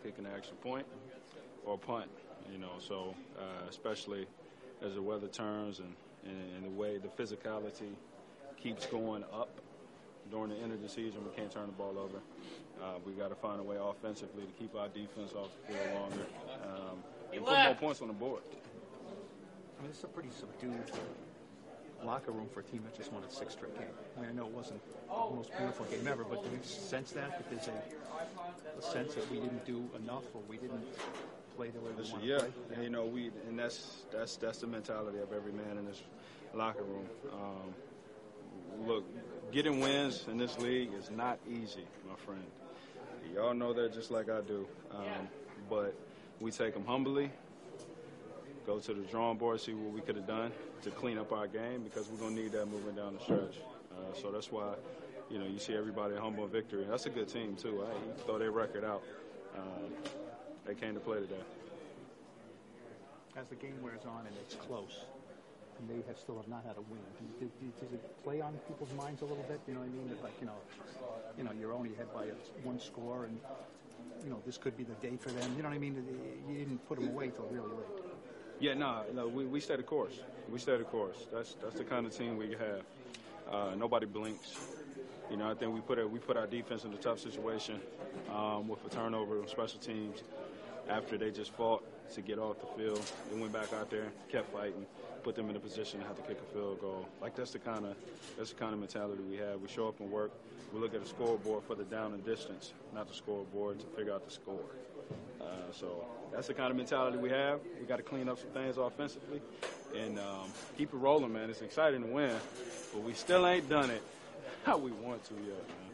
kicking an extra point or punt. So especially as the weather turns and the way the physicality keeps going up during the end of the season, we can't turn the ball over. We got to find a way offensively to keep our defense off the field longer and put more points on the board. I mean, it's a pretty subdued locker room for a team that just won its 6th straight game. I mean, I know it wasn't the most beautiful game ever, but do you sense that there's a sense that we didn't do enough or we didn't play the way we want to play? Yeah, and that's the mentality of every man in this locker room. Look, getting wins in this league is not easy, my friend. Y'all know that just like I do. But we take them humbly, go to the drawing board, see what we could have done to clean up our game, because we're going to need that moving down the stretch. So that's why, you see everybody humble in victory. That's a good team, too. You throw their record out. They came to play today. As the game wears on and it's close, and they still have not had a win, does it play on people's minds a little bit? You know what I mean? That, like, you're only ahead by one score, and, this could be the day for them. You know what I mean? You didn't put them away till really late. Yeah, no, we stay the course. We stay the course. That's the kind of team we have. Nobody blinks. I think we put our defense in a tough situation with a turnover on special teams after they just fought to get off the field. They went back out there, kept fighting, put them in a position to have to kick a field goal. Like that's the kind of mentality we have. We show up and work. We look at the scoreboard for the down and distance, not the scoreboard to figure out the score. So that's the kind of mentality we have. We got to clean up some things offensively and keep it rolling, man. It's exciting to win, but we still ain't done it how we want to yet, man.